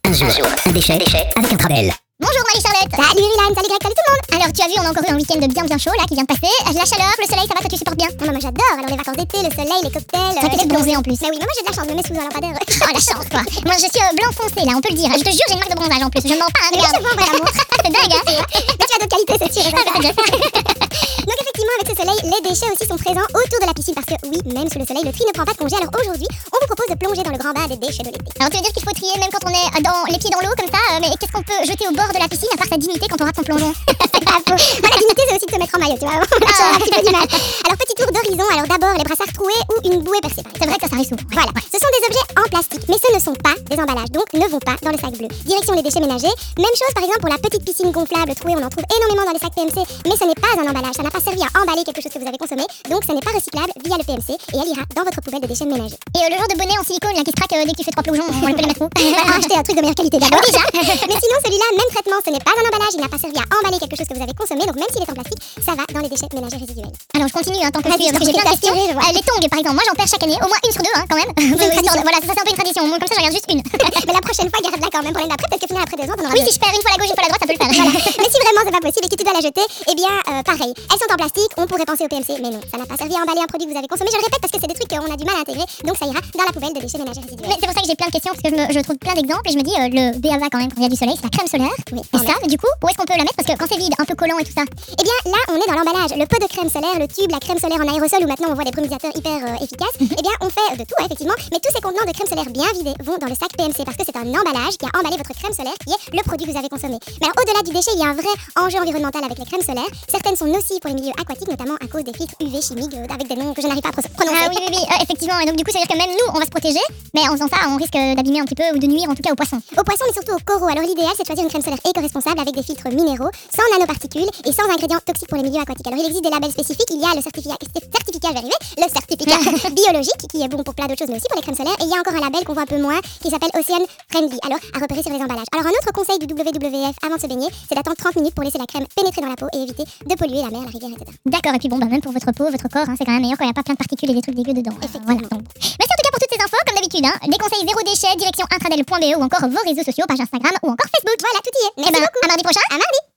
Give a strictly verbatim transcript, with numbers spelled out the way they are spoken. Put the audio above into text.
Un jour, un déchet, déchet avec Intradel. Bonjour Marie-Charlotte. Salut Rilan, salut Greg, salut tout le monde. Alors tu as vu, on a encore eu un week-end bien bien chaud là qui vient de passer. La chaleur, le soleil, ça va, toi tu supportes bien? Non, moi j'adore, alors les vacances d'été, le soleil, les cocktails. Ça fait les bronzer en plus. Mais oui, mais moi j'ai de la chance, je me mets sous un lampadaire. Oh la chance quoi. Moi je suis euh, blanc foncé là, on peut le dire. Je te jure, j'ai une marque de bronzage en plus. Je ne mens pas, hein, Mais regarde. je vois, voilà, moi. C'est dingue hein. Mais tu as d'autres qualités, c'est sûr. Ah, bah, c'est déjà ça. Donc effectivement, avec ce soleil, les déchets aussi sont présents autour de la piscine parce que oui, même sous le soleil, le tri ne prend pas de congé. Alors aujourd'hui, on vous propose de plonger dans le grand bain des déchets de l'été. Alors tu veux dire qu'il faut trier même quand on est euh, dans les pieds dans l'eau comme ça, euh, mais qu'est-ce qu'on peut jeter au bord de la piscine à part sa dignité quand on rate son plongeon? C'est pas faux. Moi, la dignité, c'est aussi de se mettre en maillot, tu vois. J'ai un petit peu du mal. Alors petit tour d'horizon, alors d'abord les brassards troués ou une bouée percée. C'est vrai que ça, ça arrive souvent. Voilà, ce sont des objets en plastique, mais ce ne sont pas des emballages, donc ne vont pas dans le sac bleu. Direction les déchets ménagers. Même chose par exemple pour la petite piscine gonflable trouée, on en trouve énormément dans les sacs P M C, mais ce n'est pas un emballage, ça n'a pas servi à emballer quelque chose que vous avez consommé, donc ce n'est pas recyclable via le P M C et elle ira dans votre poubelle de déchets ménagers. Et euh, le genre de bonnet en silicone là qui se craque euh, dès que tu fais trois plongeons, on peut les mettre où? Bah, acheter un truc de meilleure qualité d'abord déjà. Mais sinon celui-là, même traitement, ce n'est pas un emballage, il n'a pas servi à emballer quelque chose que vous avez consommé, donc même s'il est en plastique, ça va dans les déchets ménagers résiduels. Alors je continue hein, tant que je Vas-y, suis, parce que j'ai je plein de t'ai questions. assuré, je vois. Euh, les tongs par exemple, moi j'en perds chaque année, au moins une sur deux hein, quand même. une tradition. Voilà, ça c'est un peu une tradition, moi, comme ça j'en regarde juste une. Mais la prochaine fois, garde-la quand même pour l'année d'après, parce que finalement après deux ans, t'en auras Oui, deux. si je perds une fois la gauche, une fois la droite, ça peut le faire. Voilà. Mais si vraiment c'est pas possible et que tu dois la jeter, eh bien euh, pareil, elles sont en plastique, on pourrait penser au P M C, mais non, ça n'a pas servi à emballer un produit que vous avez consommé. Je le répète parce que c'est des trucs qu'on a du mal à intégrer, donc ça ira dans la poubelle de déchets ménagers résiduels. Mais c'est pour ça que j'ai plein de questions, parce que je, me, je trouve plein d'exemples et je me dis, euh, le B A B A quand même, quand il y a du soleil, c'est la crème solaire. Oui, Et ça, mais du coup, où est-ce qu'on peut la mettre? Parce que quand c'est vide, un peu collant et tout ça. Eh bien là, on est dans l'emballage. Le pot de crème solaire, le tube, la crème solaire en aérosol où maintenant on voit des brumisateurs hyper euh, efficaces. Eh bien, on fait de tout, hein, effectivement, mais tous ces contenants de crème solaire bien vidés vont dans le sac P M C parce que c'est un emballage qui a emballé votre crème solaire qui est le produit que vous avez consommé. Mais alors, au-delà du déchet, il y a un vrai enjeu environnemental avec les crèmes solaires. Certaines sont nocives pour les milieux aquatiques, notamment à cause des filtres U V chimiques euh, avec des noms que je n'arrive pas à pro- prononcer. Ah oui, oui, oui, euh, effectivement. Et donc, du coup, ça veut dire que même nous, on va se protéger, mais en faisant ça, on risque d'abîmer un petit peu ou de nuire en tout cas aux poissons. Aux poissons, mais surtout aux coraux. Alors l'idéal, c'est de choisir une crème solaire éco-responsable avec des filtres minéraux, sans nanoparticules et sans ingrédients toxiques pour les milieux aquatiques. Alors il existe des labels spécifiques. Il y a le certificat, certificat, je vais arriver, le certificat biologique qui est bon pour plein d'autres choses, mais aussi pour les crèmes solaires. Et il y a encore un label qu'on voit un peu moins qui s'appelle Ocean Friendly. Alors à repérer sur les emballages. Alors un autre conseil du W W F avant de se baigner, c'est d'attendre trente minutes pour laisser la crème pénétrer dans la peau et éviter de polluer la mer, la rivière, et cetera. D'accord, et puis bon, bah, même pour votre peau, votre corps, hein, c'est quand même meilleur quand il n'y a pas plein de particules et des trucs dégueux dedans. Effectivement. Voilà, donc. Merci en tout cas pour toutes ces infos, comme d'habitude. Hein. Des conseils zéro déchet, direction intradel point b e ou encore vos réseaux sociaux, page Instagram ou encore Facebook. Voilà, tout y est. Et Merci ben, beaucoup. à mardi prochain. À mardi.